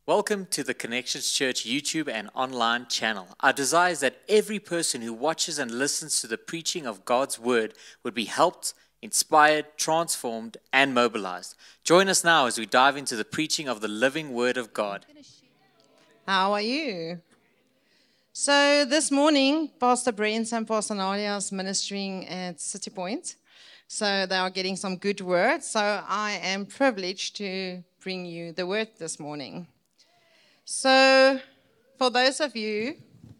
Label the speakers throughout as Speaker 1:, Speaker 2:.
Speaker 1: Welcome to the Connections Church YouTube and online channel. Our desire is that every person who watches and listens to the preaching of God's Word would be helped, inspired, transformed, and mobilized. Join us now as we dive into the preaching of the living Word of God.
Speaker 2: How are you? So this morning, Pastor Brent and Pastor Nadia is ministering at City Point. So they are getting some good word. So I am privileged to bring you the word this morning. So for those of you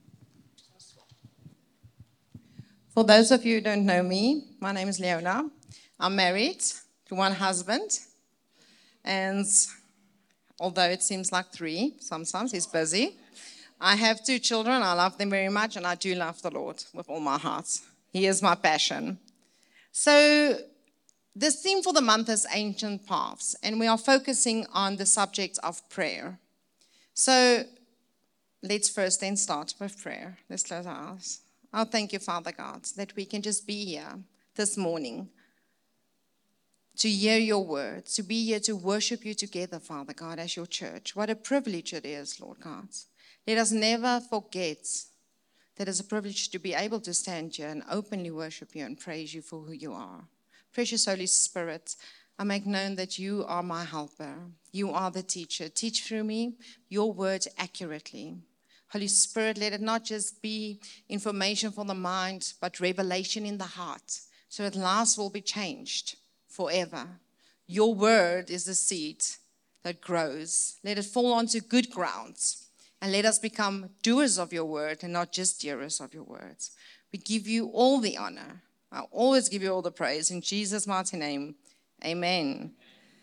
Speaker 2: who don't know me, my name is Leona. I'm married to one husband. And although it seems like three, sometimes he's busy. I have two children. I love them very much, and I do love the Lord with all my heart. He is my passion. So the theme for the month is Ancient Paths, and we are focusing on the subject of prayer. So let's first then start with prayer. Let's close our eyes. Oh, thank you, Father God, that we can just be here this morning to hear your word, to be here to worship you together, Father God, as your church. What a privilege it is, Lord God. Let us never forget that it's a privilege to be able to stand here and openly worship you and praise you for who you are. Precious Holy Spirit, I make known that you are my helper. You are the teacher. Teach through me your word accurately. Holy Spirit, let it not just be information for the mind, but revelation in the heart, so that lives will be changed forever. Your word is the seed that grows. Let it fall onto good grounds, and let us become doers of your word and not just hearers of your words. We give you all the honor. I always give you all the praise. In Jesus' mighty name, amen.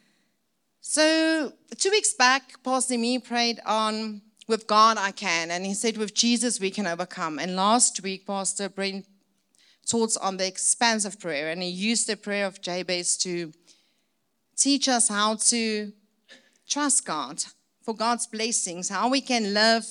Speaker 2: So 2 weeks back, Pastor Me prayed on, with God I can, and he said, with Jesus we can overcome. And last week, Pastor Brent taught on the expansive prayer, and he used the prayer of Jabez to teach us how to trust God for God's blessings, how we can live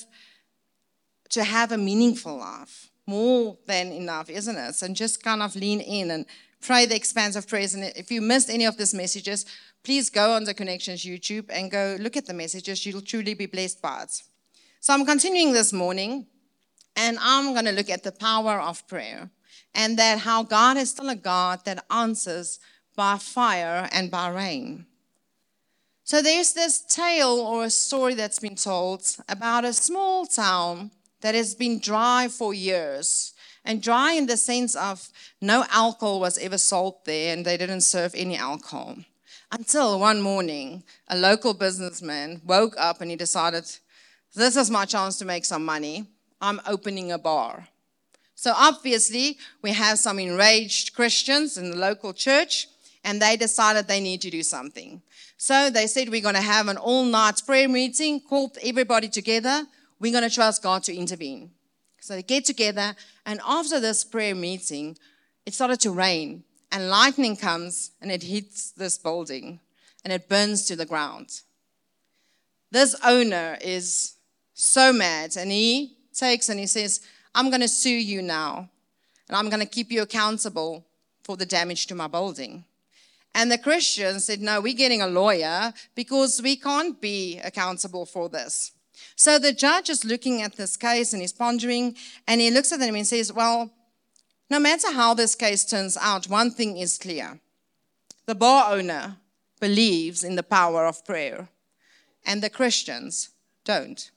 Speaker 2: to have a meaningful life. More than enough, isn't it? And just kind of lean in and pray the expansive prayers. And if you missed any of these messages, please go on the Connections YouTube and go look at the messages. You'll truly be blessed by it. So I'm continuing this morning, and I'm going to look at the power of prayer, and that how God is still a God that answers by fire and by rain. So there's this tale or a story that's been told about a small town that has been dry for years. And dry in the sense of no alcohol was ever sold there, and they didn't serve any alcohol. Until one morning, a local businessman woke up and he decided, this is my chance to make some money. I'm opening a bar. So obviously, we have some enraged Christians in the local church, and they decided they need to do something. So they said, we're going to have an all-night prayer meeting, called everybody together. We're going to trust God to intervene. So they get together, and after this prayer meeting, it started to rain, and lightning comes, and it hits this building, and it burns to the ground. This owner is so mad, and he takes and he says, I'm going to sue you now, and I'm going to keep you accountable for the damage to my building. And the Christians said, no, we're getting a lawyer because we can't be accountable for this. So the judge is looking at this case and he's pondering, and he looks at them and says, well, no matter how this case turns out, one thing is clear. The bar owner believes in the power of prayer, and the Christians don't.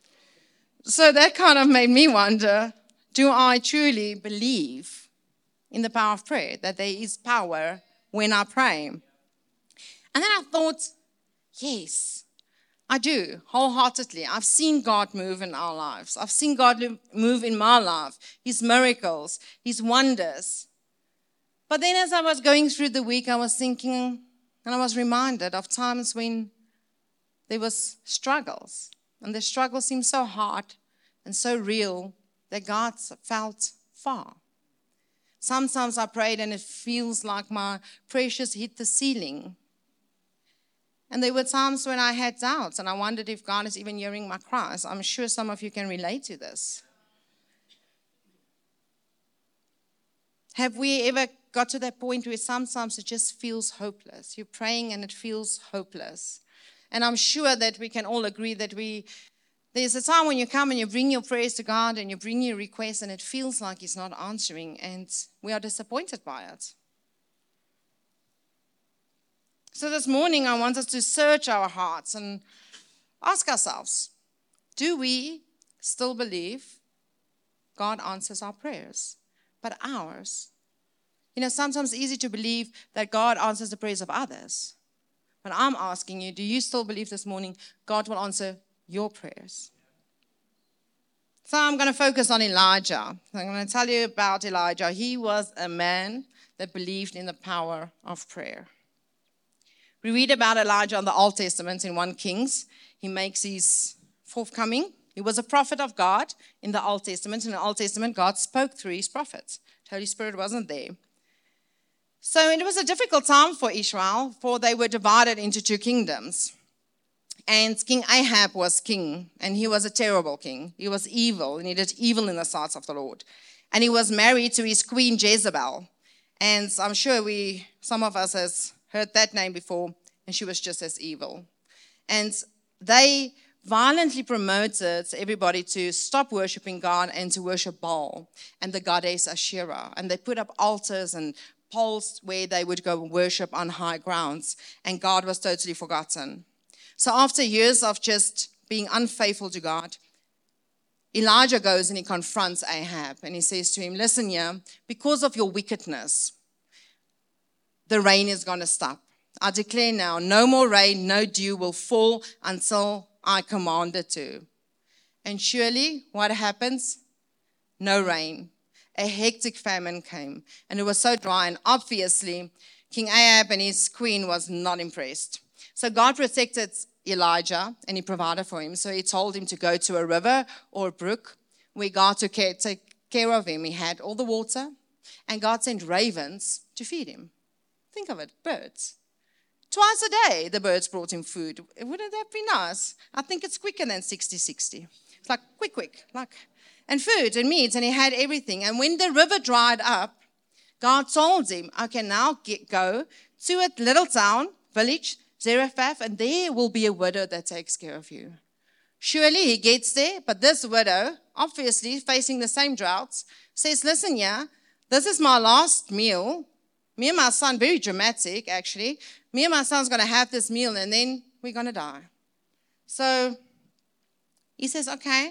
Speaker 2: So that kind of made me wonder, do I truly believe in the power of prayer, that there is power when I pray? And then I thought, yes, I do, wholeheartedly. I've seen God move in our lives. I've seen God move in my life, His miracles, His wonders. But then as I was going through the week, I was thinking, and I was reminded of times when there was struggles. And the struggle seemed so hard and so real that God felt far. Sometimes I prayed and it feels like my prayers hit the ceiling. And there were times when I had doubts and I wondered if God is even hearing my cries. I'm sure some of you can relate to this. Have we ever got to that point where sometimes it just feels hopeless? You're praying and it feels hopeless. And I'm sure that we can all agree that there's a time when you come and you bring your prayers to God and you bring your requests and it feels like He's not answering, and we are disappointed by it. So this morning I want us to search our hearts and ask ourselves, do we still believe God answers our prayers, but ours? Sometimes it's easy to believe that God answers the prayers of others. But I'm asking you, do you still believe this morning God will answer your prayers? So I'm going to focus on Elijah. I'm going to tell you about Elijah. He was a man that believed in the power of prayer. We read about Elijah in the Old Testament in 1 Kings. He makes his forthcoming. He was a prophet of God in the Old Testament. In the Old Testament, God spoke through his prophets. The Holy Spirit wasn't there. So it was a difficult time for Israel, for they were divided into 2 kingdoms. And King Ahab was king, and he was a terrible king. He was evil, and he did evil in the sight of the Lord. And he was married to his queen Jezebel. And I'm sure some of us has heard that name before, and she was just as evil. And they violently promoted everybody to stop worshiping God and to worship Baal and the goddess Asherah. And they put up altars and poles where they would go worship on high grounds, and God was totally forgotten. So after years of just being unfaithful to God, Elijah goes and he confronts Ahab, and he says to him, listen here, because of your wickedness, the rain is going to stop. I declare now, no more rain, no dew will fall until I command it to. And surely, what happens? No rain. A hectic famine came, and it was so dry, and obviously King Ahab and his queen was not impressed. So God protected Elijah, and he provided for him. So he told him to go to a river or a brook where God took take care of him. He had all the water, and God sent ravens to feed him. Think of it, birds. Twice a day, the birds brought him food. Wouldn't that be nice? I think it's quicker than 60-60. It's like quick, and food and meat, and he had everything. And when the river dried up, God told him, okay, now go to a little town, village, Zarephath, and there will be a widow that takes care of you. Surely he gets there, but this widow, obviously facing the same droughts, says, listen, this is my last meal. Me and my son, very dramatic actually, me and my son's going to have this meal and then we're going to die. So he says, okay,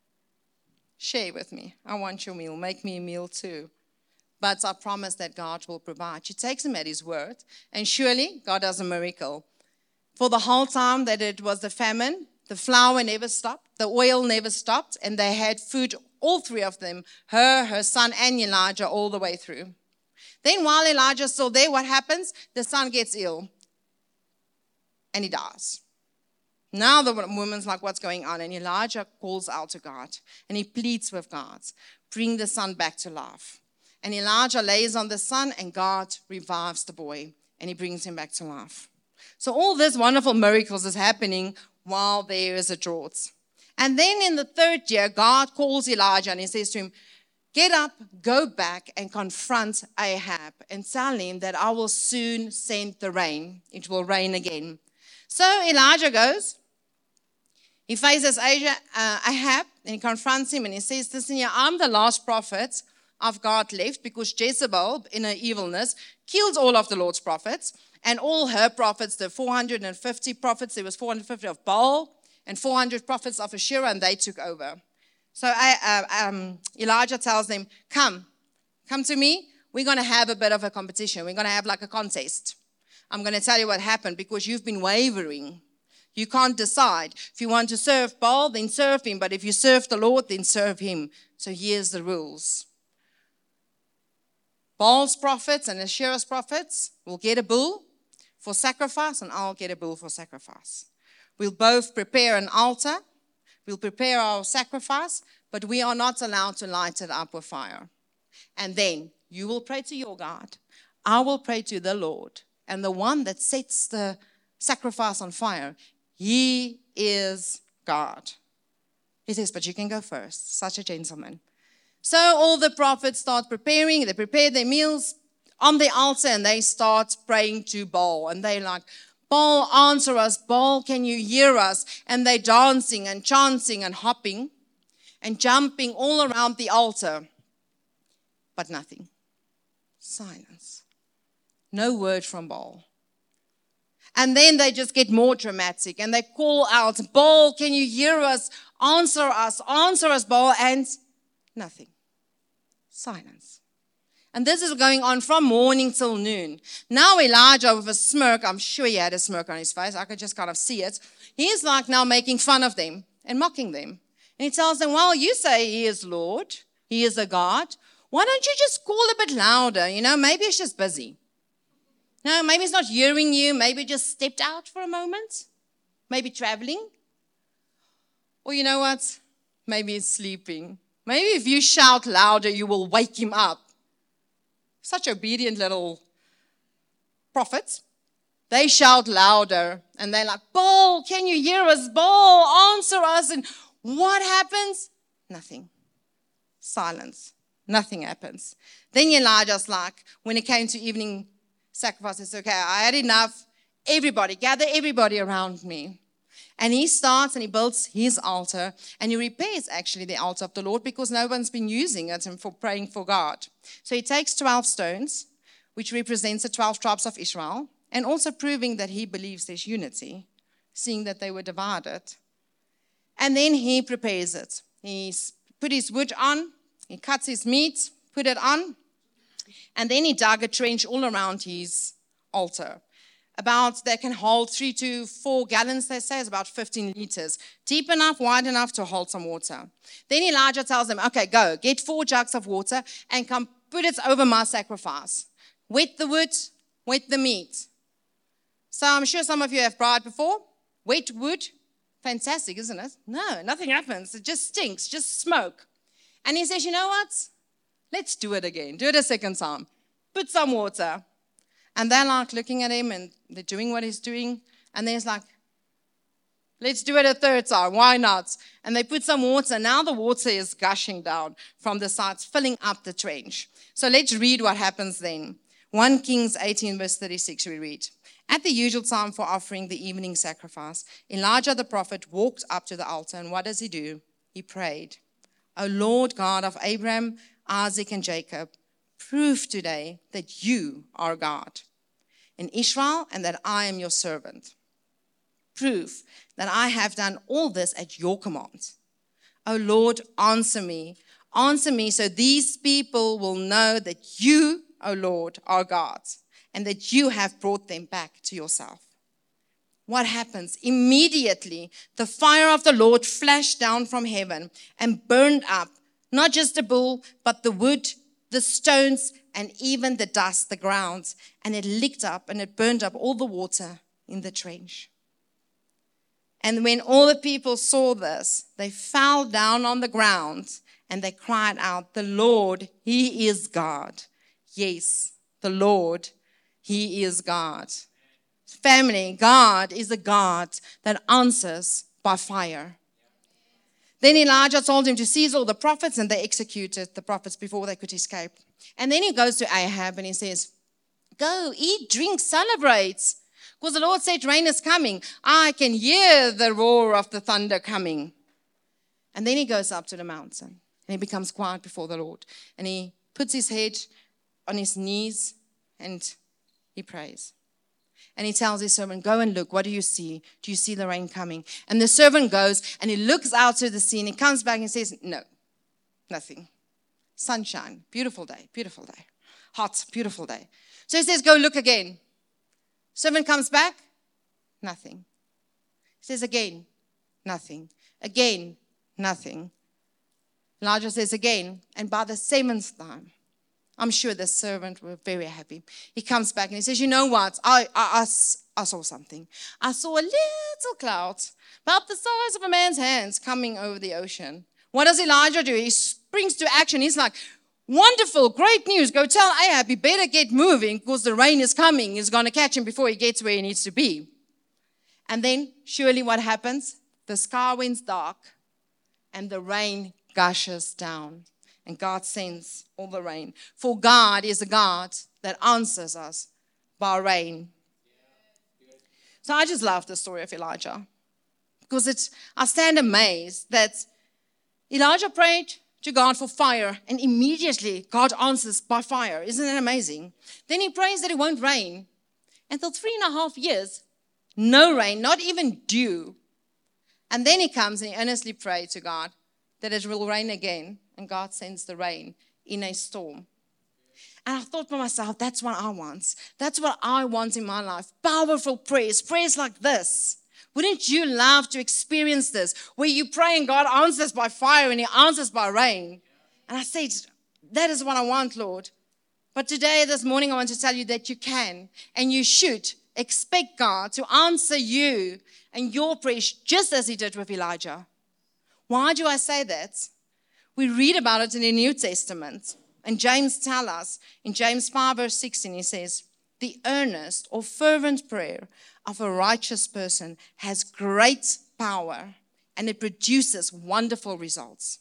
Speaker 2: share with me. I want your meal. Make me a meal too. But I promise that God will provide. She takes him at his word, and surely God does a miracle. For the whole time that it was the famine, the flour never stopped, the oil never stopped, and they had food, all three of them, her son, and Elijah, all the way through. Then while Elijah's still there, what happens? The son gets ill, and he dies. Now the woman's like, what's going on? And Elijah calls out to God, and he pleads with God, bring the son back to life. And Elijah lays on the son, and God revives the boy, and he brings him back to life. So all this wonderful miracles is happening while there is a drought. And then in the 3rd year, God calls Elijah, and he says to him, get up, go back, and confront Ahab, and tell him that I will soon send the rain. It will rain again. So Elijah goes. He faces Ahab, and he confronts him, and he says, listen here, I'm the last prophet of God left, because Jezebel, in her evilness, killed all of the Lord's prophets, and all her prophets, the 450 prophets, there was 450 of Baal, and 400 prophets of Asherah, and they took over. So Elijah tells them, come to me. We're going to have a bit of a competition. We're going to have like a contest. I'm going to tell you what happened, because you've been wavering. You can't decide. If you want to serve Baal, then serve him. But if you serve the Lord, then serve him. So here's the rules. Baal's prophets and Asherah's prophets will get a bull for sacrifice, and I'll get a bull for sacrifice. We'll both prepare an altar. We'll prepare our sacrifice, but we are not allowed to light it up with fire. And then you will pray to your God. I will pray to the Lord. And the one that sets the sacrifice on fire, he is God. He says, but you can go first. Such a gentleman. So all the prophets start preparing. They prepare their meals on the altar, and they start praying to Baal. And they're like, Baal, answer us. Baal, can you hear us? And they're dancing and chanting and hopping and jumping all around the altar. But nothing. Silence. No word from Baal. And then they just get more dramatic and they call out, Baal, can you hear us? Answer us, Baal. And nothing. Silence. And this is going on from morning till noon. Now Elijah with a smirk, I'm sure he had a smirk on his face. I could just kind of see it. He's like now making fun of them and mocking them. And he tells them, well, you say he is Lord. He is a God. Why don't you just call a bit louder? Maybe he's just busy. No, maybe he's not hearing you. Maybe just stepped out for a moment. Maybe traveling. Or you know what? Maybe he's sleeping. Maybe if you shout louder, you will wake him up. Such obedient little prophets. They shout louder and they're like, Baal, can you hear us? Baal, answer us. And what happens? Nothing. Silence. Nothing happens. Then Elijah's like, when it came to evening sacrifice, he said, okay, I had enough. Everybody, gather everybody around me. And he starts and he builds his altar and he repairs actually the altar of the Lord because no one's been using it and for praying for God. So he takes 12 stones, which represents the 12 tribes of Israel, and also proving that he believes there's unity, seeing that they were divided. And then he prepares it. He's put his wood on, he cuts his meat, put it on, and then he dug a trench all around his altar. That can hold 3 to 4 gallons, they say, is about 15 liters. Deep enough, wide enough to hold some water. Then Elijah tells them, okay, go, get 4 jugs of water and come put it over my sacrifice. Wet the wood, wet the meat. So I'm sure some of you have tried before. Wet wood, fantastic, isn't it? No, nothing happens. It just stinks, just smoke. And he says, you know what? Let's do it again. Do it a second time. Put some water. And they're like looking at him and they're doing what he's doing. And then he's like, let's do it a third time. Why not? And they put some water. Now the water is gushing down from the sides, filling up the trench. So let's read what happens then. 1 Kings 18 verse 36 we read. At the usual time for offering the evening sacrifice, Elijah the prophet walked up to the altar. And what does he do? He prayed, O Lord God of Abraham, Isaac, and Jacob, prove today that you are God in Israel and that I am your servant. Prove that I have done all this at your command. O Lord, answer me so these people will know that you, O Lord, are God and that you have brought them back to yourself. What happens? Immediately, the fire of the Lord flashed down from heaven and burned up not just the bull, but the wood, the stones, and even the dust, the ground. And it licked up and it burned up all the water in the trench. And when all the people saw this, they fell down on the ground and they cried out, the Lord, He is God. Yes, the Lord, He is God. Family, God is a God that answers by fire. Then Elijah told him to seize all the prophets, and they executed the prophets before they could escape. And then he goes to Ahab and he says, go, eat, drink, celebrate. Because the Lord said rain is coming. I can hear the roar of the thunder coming. And then he goes up to the mountain and he becomes quiet before the Lord. And he puts his head on his knees and he prays. And he tells his servant, go and look. What do you see? Do you see the rain coming? And the servant goes and he looks out to the sea and he comes back and says, no, nothing. Sunshine, beautiful day. Hot, beautiful day. So he says, go look again. Servant comes back, nothing. He says again, nothing. Again, nothing. Elijah says again, and by the 7th time, I'm sure the servant were very happy. He comes back and he says, you know what? I saw something. I saw a little cloud, about the size of a man's hands, coming over the ocean. What does Elijah do? He springs to action. He's like, wonderful, great news. Go tell Ahab he better get moving because the rain is coming. He's going to catch him before he gets where he needs to be. And then surely what happens? The sky went dark and the rain gushes down. And God sends all the rain. For God is a God that answers us by rain. So I just love the story of Elijah because I stand amazed that Elijah prayed to God for fire and immediately God answers by fire. Isn't that amazing? Then he prays that it won't rain. Until 3.5 years, no rain, not even dew. And then he comes and he earnestly prays to God that it will rain again. And God sends the rain in a storm. And I thought to myself, that's what I want. That's what I want in my life. Powerful prayers, prayers like this. Wouldn't you love to experience this? Where you pray and God answers by fire and he answers by rain. And I said, that is what I want, Lord. But today, this morning, I want to tell you that you can and you should expect God to answer you and your prayers just as he did with Elijah. Why do I say that? We read about it in the New Testament. And James tells us in James 5 verse 16, he says, the earnest or fervent prayer of a righteous person has great power and it produces wonderful results.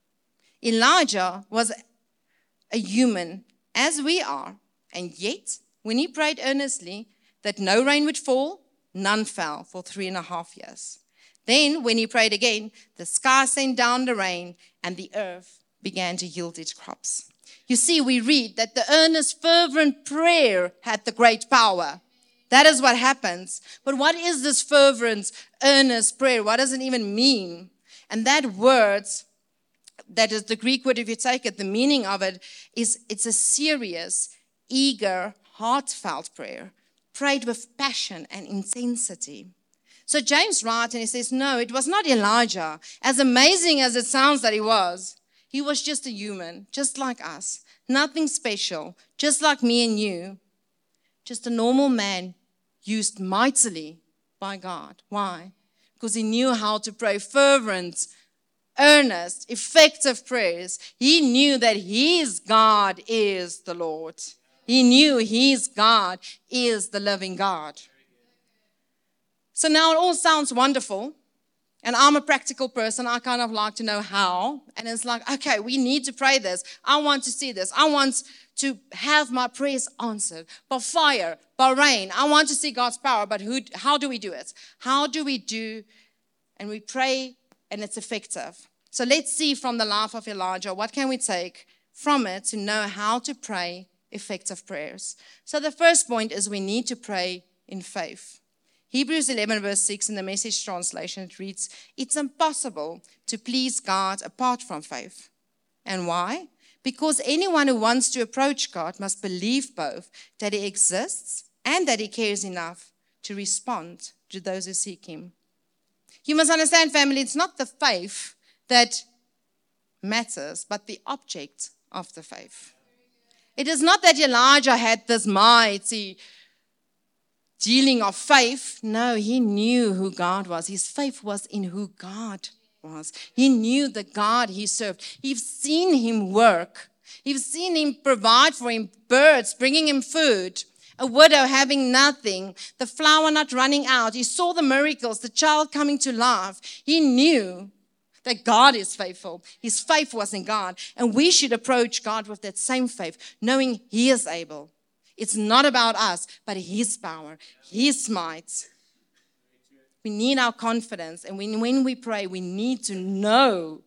Speaker 2: Elijah was a human as we are, and yet when he prayed earnestly that no rain would fall, none fell for 3.5 years. Then when he prayed again, the sky sent down the rain and the earth began to yield its crops. You see, we read that the earnest, fervent prayer had the great power. That is what happens. But what is this fervent, earnest prayer? What does it even mean? And that word, that is the Greek word, if you take it, the meaning of it is it's a serious, eager, heartfelt prayer, prayed with passion and intensity. So James writes and he says, no, it was not Elijah. As amazing as it sounds that he was just a human, just like us. Nothing special, just like me and you. Just a normal man used mightily by God. Why? Because he knew how to pray fervent, earnest, effective prayers. He knew that his God is the Lord. He knew his God is the living God. So now it all sounds wonderful. And I'm a practical person. I kind of like to know how. And it's like, okay, we need to pray this. I want to see this. I want to have my prayers answered by fire, by rain. I want to see God's power. But how do we do it? How do we do? And we pray and it's effective. So let's see from the life of Elijah, what can we take from it to know how to pray effective prayers? So the first point is we need to pray in faith. Hebrews 11 verse 6 in the Message translation, it reads, it's impossible to please God apart from faith. And why? Because anyone who wants to approach God must believe both that he exists and that he cares enough to respond to those who seek him. You must understand, family, it's not the faith that matters, but the object of the faith. It is not that Elijah had this mighty dealing of faith. No, he knew who God was. His faith was in who God was. He knew the God he served. He've seen him work. He've seen him provide for him birds, bringing him food, a widow having nothing, the flour not running out. He saw the miracles, the child coming to life. He knew that God is faithful. His faith was in God. And we should approach God with that same faith, knowing he is able. It's not about us, but his power, his might. We need our confidence. And when we pray, we need to know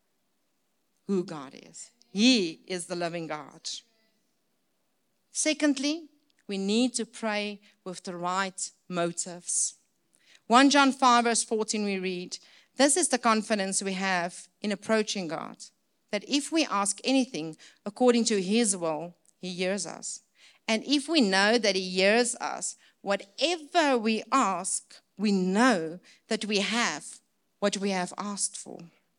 Speaker 2: who God is. He is the living God. Secondly, we need to pray with the right motives. 1 John 5 verse 14 we read, this is the confidence we have in approaching God, that if we ask anything according to his will, he hears us. And if we know that he hears us, whatever we ask, we know that we have what we have asked for.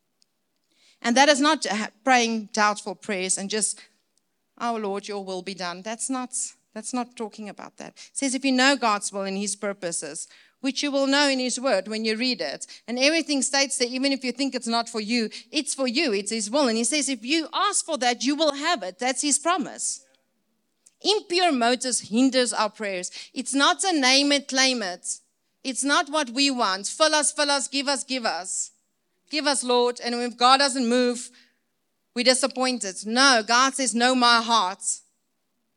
Speaker 2: And that is not praying doubtful prayers and just, oh Lord, your will be done. That's not talking about that. It says if you know God's will and his purposes, which you will know in his word when you read it. And everything states there, even if you think it's not for you, it's for you. It's his will. And he says if you ask for that, you will have it. That's his promise. Impure motives hinders our prayers. It's not a name it, claim it. It's not what we want. Fill us, give us, give us. Give us, Lord. And if God doesn't move, we're disappointed. No, God says, know my heart.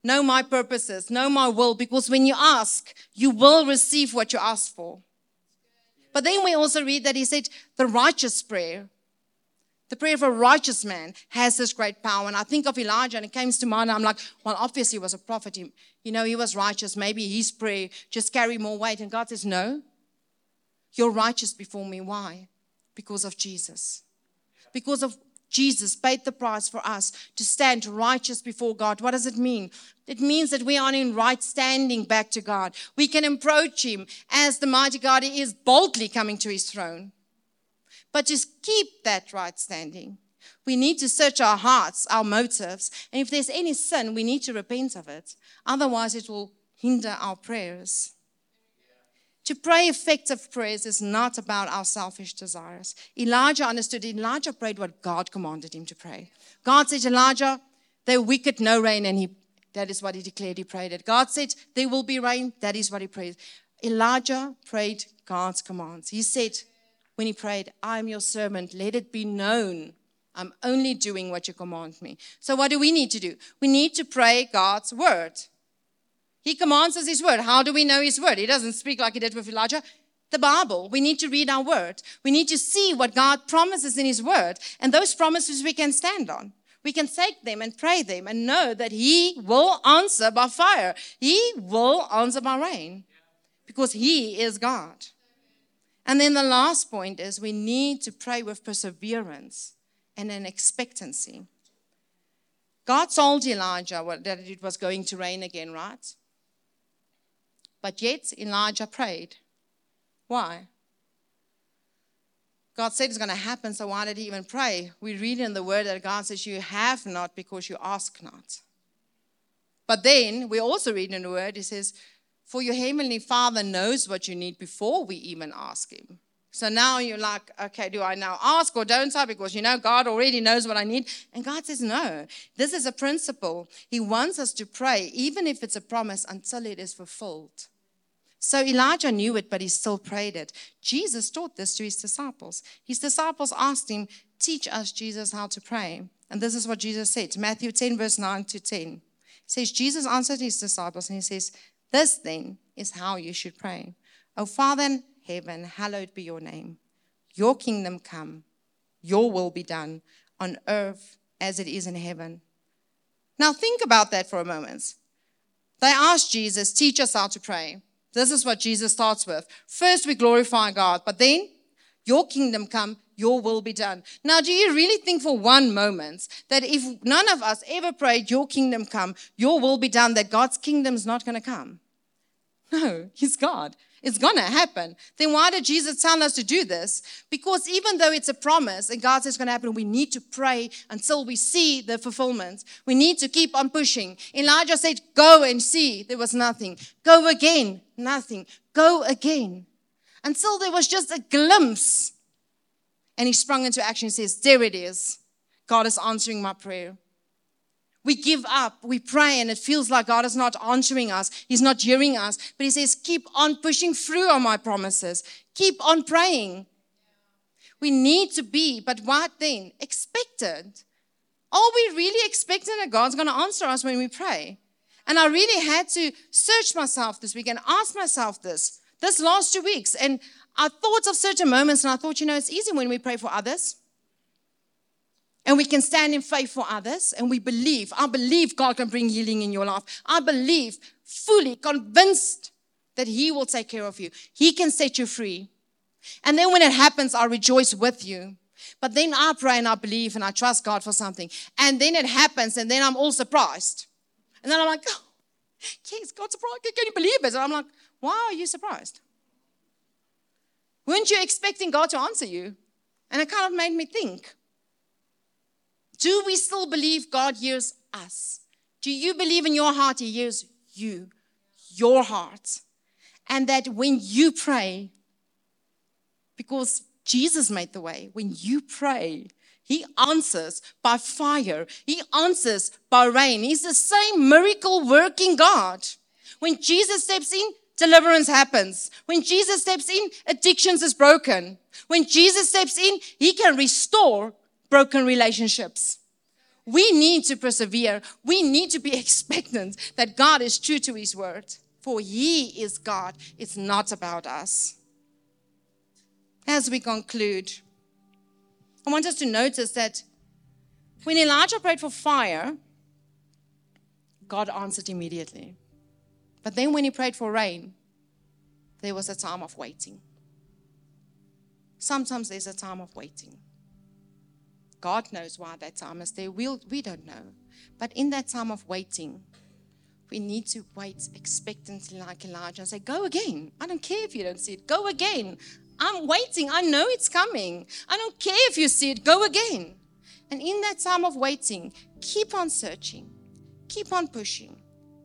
Speaker 2: know my purposes, know my will, because when you ask, you will receive what you ask for. But then we also read that he said, the righteous prayer, the prayer of a righteous man has this great power. And I think of Elijah, and it comes to mind. I'm like, well, obviously he was a prophet. He was righteous. Maybe his prayer just carried more weight. And God says, no, you're righteous before me. Why? Because of Jesus. Because of Jesus paid the price for us to stand righteous before God. What does it mean? It means that we are in right standing back to God. We can approach him as the mighty God he is, boldly coming to his throne. But to keep that right standing, we need to search our hearts, our motives. And if there's any sin, we need to repent of it. Otherwise, it will hinder our prayers. To pray effective prayers is not about our selfish desires. Elijah understood. Elijah prayed what God commanded him to pray. God said, Elijah, there wicked, no rain. And that is what he declared. He prayed it. God said, there will be rain. That is what he prayed. Elijah prayed God's commands. He said, when he prayed, I am your servant. Let it be known. I'm only doing what you command me. So what do we need to do? We need to pray God's word. He commands us his word. How do we know his word? He doesn't speak like he did with Elijah. The Bible. We need to read our word. We need to see what God promises in his word. And those promises we can stand on. We can take them and pray them and know that he will answer by fire. He will answer by rain. Because he is God. And then the last point is we need to pray with perseverance and an expectancy. God told Elijah that it was going to rain again, right? But yet Elijah prayed. Why? God said it's going to happen, so why did he even pray? We read in the word that God says you have not because you ask not. But then we also read in the word, it says, for your heavenly Father knows what you need before we even ask him. So now you're like, okay, do I now ask or don't I? Because God already knows what I need. And God says, no, this is a principle. He wants us to pray, even if it's a promise, until it is fulfilled. So Elijah knew it, but he still prayed it. Jesus taught this to his disciples. His disciples asked him, teach us, Jesus, how to pray. And this is what Jesus said, Matthew 10, verse 9 to 10. It says, Jesus answered his disciples and he says, this then is how you should pray. O Father in heaven, hallowed be your name. Your kingdom come, your will be done on earth as it is in heaven. Now think about that for a moment. They asked Jesus, teach us how to pray. This is what Jesus starts with. First we glorify God, but then your kingdom come, your will be done. Now, do you really think for one moment that if none of us ever prayed, your kingdom come, your will be done, that God's kingdom is not going to come? No, he's God. It's going to happen. Then why did Jesus tell us to do this? Because even though it's a promise and God says it's going to happen, we need to pray until we see the fulfillment. We need to keep on pushing. Elijah said, go and see. There was nothing. Go again. Nothing. Go again. Until there was just a glimpse. And he sprung into action and says, there it is. God is answering my prayer. We give up, we pray, and it feels like God is not answering us. He's not hearing us. But he says, keep on pushing through on my promises. Keep on praying. We need to be, but what then? Expectant. Are we really expecting that God's going to answer us when we pray? And I really had to search myself this week and ask myself this last 2 weeks. And I thought of certain moments, and I thought, it's easy when we pray for others. And we can stand in faith for others, and we believe. I believe God can bring healing in your life. I believe, fully convinced that he will take care of you. He can set you free. And then when it happens, I rejoice with you. But then I pray and I believe and I trust God for something. And then it happens, and then I'm all surprised. And then I'm like, oh, yes, God's surprised. Can you believe it? And I'm like, why are you surprised? Weren't you expecting God to answer you? And it kind of made me think. Do we still believe God hears us? Do you believe in your heart he hears you, your heart? And that when you pray, because Jesus made the way, when you pray, he answers by fire. He answers by rain. He's the same miracle working God. When Jesus steps in, deliverance happens. When Jesus steps in, addictions is broken. When Jesus steps in, he can restore broken relationships. We need to persevere. We need to be expectant that God is true to his word. For he is God. It's not about us. As we conclude, I want us to notice that when Elijah prayed for fire, God answered immediately. But then when he prayed for rain, there was a time of waiting. Sometimes there's a time of waiting. God knows why that time is there. We don't know. But in that time of waiting, we need to wait expectantly like Elijah and say, go again. I don't care if you don't see it. Go again. I'm waiting. I know it's coming. I don't care if you see it. Go again. And in that time of waiting, keep on searching. Keep on pushing.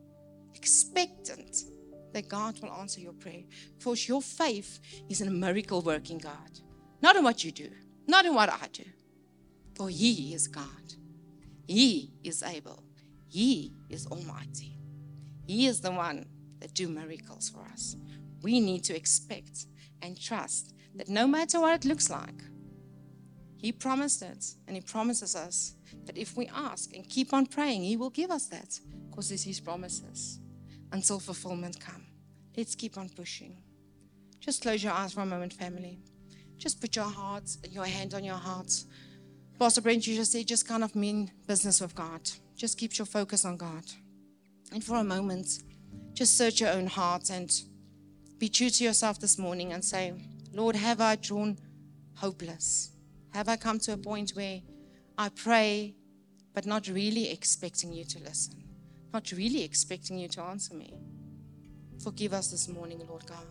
Speaker 2: Expectant that God will answer your prayer. Because your faith is in a miracle working God. Not in what you do. Not in what I do. For he is God. He is able. He is almighty. He is the one that do miracles for us. We need to expect and trust that no matter what it looks like, he promised it, and he promises us that if we ask and keep on praying, he will give us that, because it's his promises until fulfillment come. Let's keep on pushing. Just close your eyes for a moment, family. Just put your hand on your heart. Pastor Brent, you just said, just kind of mean business with God. Just keep your focus on God. And for a moment, just search your own heart and be true to yourself this morning and say, Lord, have I drawn hopeless? Have I come to a point where I pray, but not really expecting you to listen? Not really expecting you to answer me? Forgive us this morning, Lord God,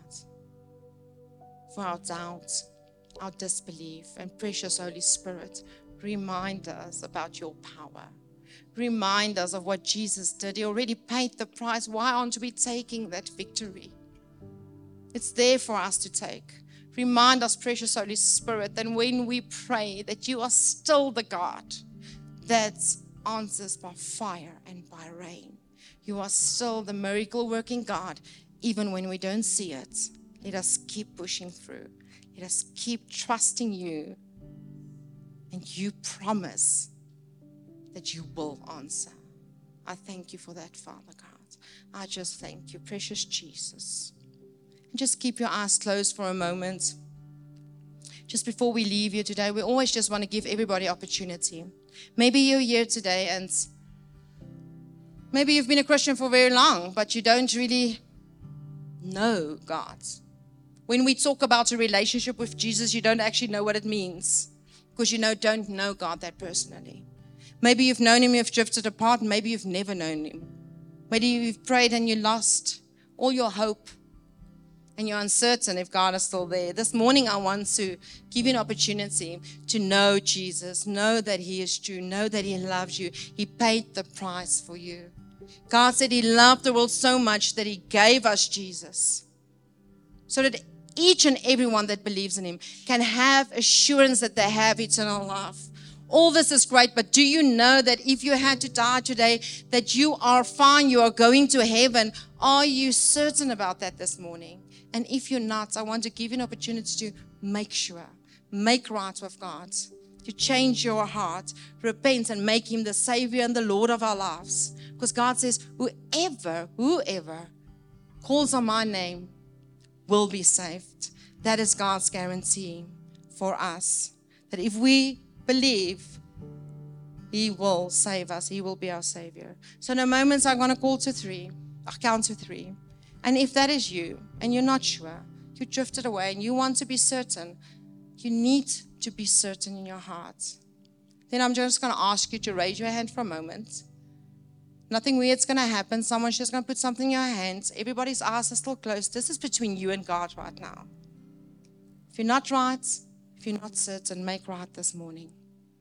Speaker 2: for our doubts, our disbelief, and precious Holy Spirit, remind us about your power. Remind us of what Jesus did. He already paid the price. Why aren't we taking that victory? It's there for us to take. Remind us, precious Holy Spirit, that when we pray, that you are still the God that answers by fire and by rain. You are still the miracle-working God, even when we don't see it. Let us keep pushing through. Let us keep trusting you. And you promise that you will answer. I thank you for that, Father God. I just thank you, precious Jesus. And just keep your eyes closed for a moment. Just before we leave you today, we always just want to give everybody opportunity. Maybe you're here today and maybe you've been a Christian for very long, but you don't really know God. When we talk about a relationship with Jesus, you don't actually know what it means because you don't know God that personally. Maybe you've known him, you've drifted apart, maybe you've never known him. Maybe you've prayed and you lost all your hope and you're uncertain if God is still there. This morning I want to give you an opportunity to know Jesus, know that he is true, know that he loves you. He paid the price for you. God said he loved the world so much that he gave us Jesus so that each and everyone that believes in him can have assurance that they have eternal life. All this is great, but do you know that if you had to die today, that you are fine, you are going to heaven? Are you certain about that this morning? And if you're not, I want to give you an opportunity to make sure, make right with God, to change your heart, repent, and make him the Savior and the Lord of our lives. Because God says, whoever calls on my name will be saved. That is God's guarantee for us. That if we believe, he will save us. He will be our Savior. So in a moment, I'm going to call to three. I'll count to three. And if that is you, and you're not sure, you drifted away, and you want to be certain, you need to be certain in your heart. Then I'm just going to ask you to raise your hand for a moment. Nothing weird's going to happen. Someone's just going to put something in your hands. Everybody's eyes are still closed. This is between you and God right now. If you're not right, if you're not certain, make right this morning.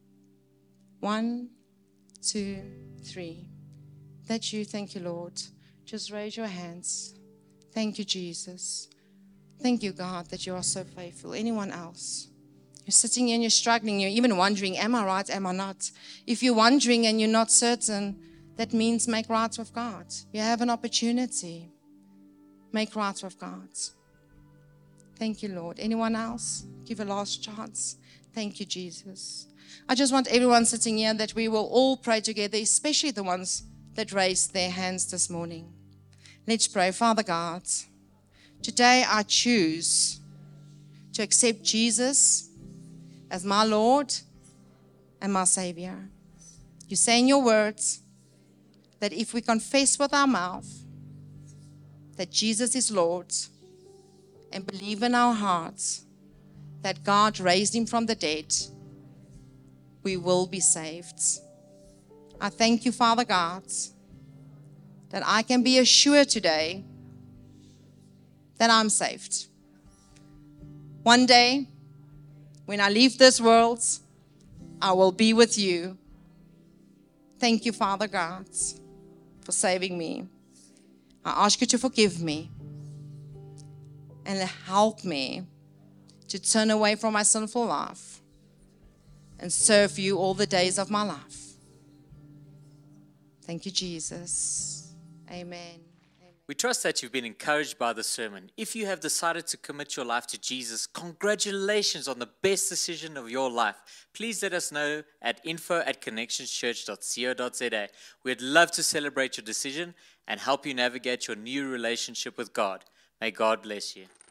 Speaker 2: 1, 2, 3. That's you. Thank you, Lord. Just raise your hands. Thank you, Jesus. Thank you, God, that you are so faithful. Anyone else? You're sitting here and you're struggling. You're even wondering, am I right? Am I not? If you're wondering and you're not certain, that means make right with God. You have an opportunity. Make right with God. Thank you, Lord. Anyone else? Give a last chance. Thank you, Jesus. I just want everyone sitting here that we will all pray together, especially the ones that raised their hands this morning. Let's pray. Father God, today I choose to accept Jesus as my Lord and my Savior. You say in your words that if we confess with our mouth that Jesus is Lord and believe in our hearts that God raised him from the dead, we will be saved. I thank you, Father God, that I can be assured today that I'm saved. One day, when I leave this world, I will be with you. Thank you, Father God, for saving me. I ask you to forgive me and help me to turn away from my sinful life and serve you all the days of my life. Thank you, Jesus. Amen.
Speaker 1: We trust that you've been encouraged by the sermon. If you have decided to commit your life to Jesus, congratulations on the best decision of your life. Please let us know at info@connectionschurch.co.za. We'd love to celebrate your decision and help you navigate your new relationship with God. May God bless you.